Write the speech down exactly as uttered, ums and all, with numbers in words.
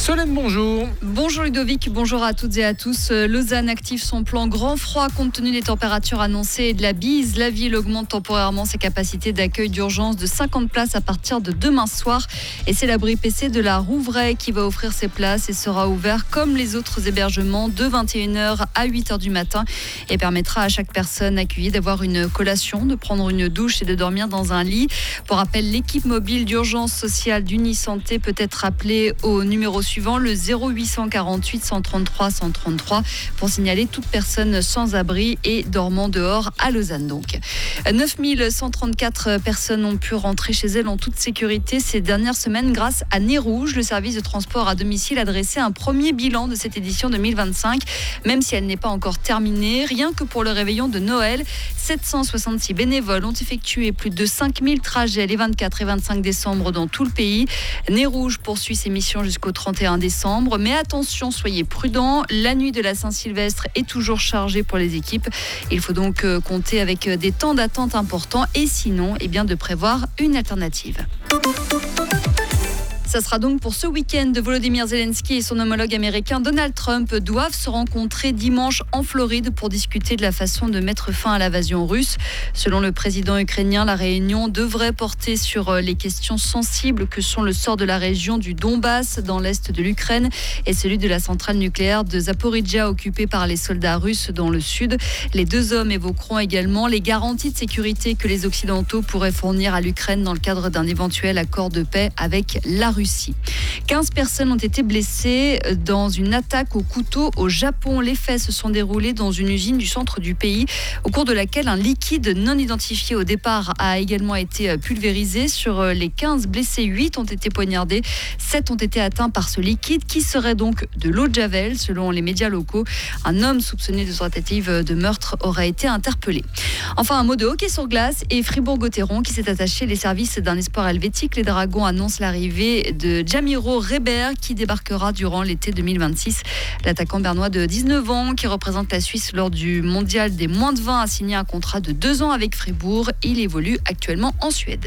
Solène, bonjour. Bonjour Ludovic, bonjour à toutes et à tous. Lausanne active son plan grand froid compte tenu des températures annoncées et de la bise. La ville augmente temporairement ses capacités d'accueil d'urgence de cinquante places à partir de demain soir. Et c'est l'abri P C de la Rouvray qui va offrir ses places et sera ouvert comme les autres hébergements de vingt et une heures à huit heures du matin et permettra à chaque personne accueillie d'avoir une collation, de prendre une douche et de dormir dans un lit. Pour rappel, l'équipe mobile d'urgence sociale d'Unisanté peut être appelée au numéro suivant, le zéro huit cent quarante-huit cent trente-trois cent trente-trois, pour signaler toute personne sans abri et dormant dehors à Lausanne. Donc, neuf mille cent trente-quatre personnes ont pu rentrer chez elles en toute sécurité ces dernières semaines grâce à Nez Rouge. Le service de transport à domicile a dressé un premier bilan de cette édition deux mille vingt-cinq, même si elle n'est pas encore terminée. Rien que pour le réveillon de Noël, sept cent soixante-six bénévoles ont effectué plus de cinq mille trajets les vingt-quatre et vingt-cinq décembre dans tout le pays. Nez Rouge poursuit ses missions jusqu'au trente et un décembre. Mais attention, soyez prudents. La nuit de la Saint-Sylvestre est toujours chargée pour les équipes. Il faut donc compter avec des temps d'attente importants et sinon, eh bien, de prévoir une alternative. Ça sera donc pour ce week-end. Volodymyr Zelensky et son homologue américain Donald Trump doivent se rencontrer dimanche en Floride pour discuter de la façon de mettre fin à l'invasion russe. Selon le président ukrainien, la réunion devrait porter sur les questions sensibles que sont le sort de la région du Donbass dans l'est de l'Ukraine et celui de la centrale nucléaire de Zaporizhzhia occupée par les soldats russes dans le sud. Les deux hommes évoqueront également les garanties de sécurité que les Occidentaux pourraient fournir à l'Ukraine dans le cadre d'un éventuel accord de paix avec la Russie. quinze personnes ont été blessées dans une attaque au couteau au Japon. Les faits se sont déroulés dans une usine du centre du pays, au cours de laquelle un liquide non identifié au départ a également été pulvérisé. Sur les quinze blessés, huit ont été poignardés, sept ont été atteints par ce liquide qui serait donc de l'eau de Javel. Selon les médias locaux, un homme soupçonné de tentative de meurtre aurait été interpellé. Enfin, un mot de hockey sur glace et Fribourg-Gotteron qui s'est attaché les services d'un espoir helvétique. Les Dragons annoncent l'arrivée de Jamiro Reber qui débarquera durant l'été deux mille vingt-six. L'attaquant bernois de dix-neuf ans qui représente la Suisse lors du mondial des moins de vingt a signé un contrat de deux ans avec Fribourg. Il évolue actuellement en Suède.